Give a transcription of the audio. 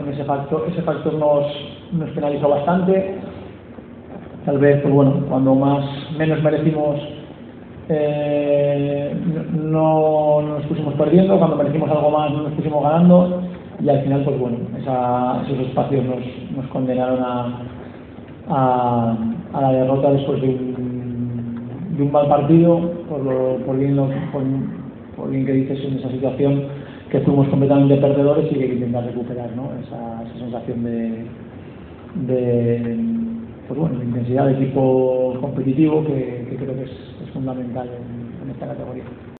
ese factor nos penalizó bastante. Tal vez, pues bueno, cuando menos merecimos no nos pusimos perdiendo, cuando merecimos algo más no nos pusimos ganando, y al final, pues bueno, esos espacios nos condenaron a la derrota después de un mal partido, por bien que dices en esa situación, que fuimos completamente perdedores y que hay que intentar recuperar, ¿no? esa sensación de intensidad de equipo competitivo que creo que es fundamental en esta categoría.